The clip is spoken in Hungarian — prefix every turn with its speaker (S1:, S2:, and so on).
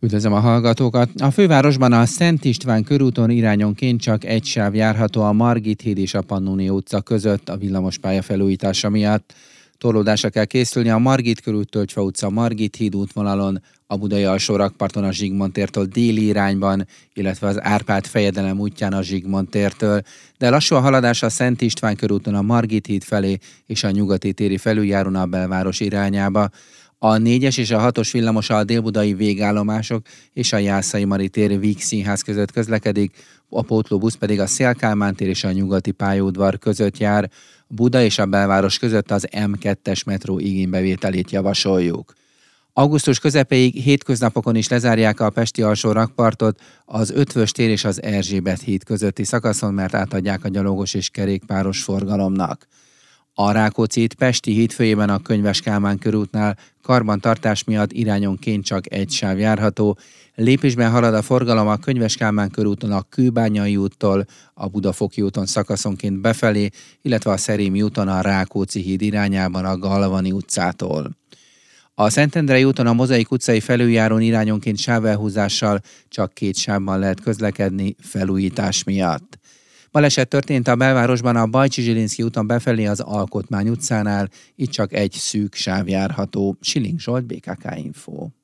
S1: Üdvözlöm a hallgatókat! A fővárosban a Szent István körúton irányonként csak egy sáv járható a Margit híd és a Pannonia utca között a villamospálya felújítása miatt. Torlódásra kell készülni a Margit körút Tölgyfa utca Margit híd útvonalon, a Budai alsórakparton a Zsigmond tértől déli irányban, illetve az Árpád fejedelem útján a Zsigmond tértől, de lassú a haladás a Szent István körúton a Margit híd felé és a Nyugati téri felüljárón a belváros irányába. A 4-es és a 6-os villamos a délbudai végállomások és a Jászai Mari tér Víg Színház között közlekedik, a pótlóbusz pedig a Széll Kálmán tér és a Nyugati pályaudvar között jár. Buda és a belváros között az M2-es metró igénybevételét javasoljuk. Augusztus közepéig hétköznapokon is lezárják a pesti alsó rakpartot az Ötvös tér és az Erzsébet híd közötti szakaszon, mert átadják a gyalogos és kerékpáros forgalomnak. A Rákóczi híd Pesti hídfőjében a Könyves Kálmán körútnál karbantartás miatt irányonként csak egy sáv járható. Lépésben halad a forgalom a Könyves Kálmán körúton a Kőbányai úttól, a Budafoki úton szakaszonként befelé, illetve a Szerémi úton a Rákóczi híd irányában a Galvani utcától. A Szentendrei úton a Mozaik utcai felüljárón irányonként sávelhúzással csak 2 sávban lehet közlekedni felújítás miatt. Baleset történt a belvárosban a Bajcsi-Zsilinszky úton befelé az Alkotmány utcánál, itt csak egy szűk sáv járható. Siling Zsolt, BKK Info.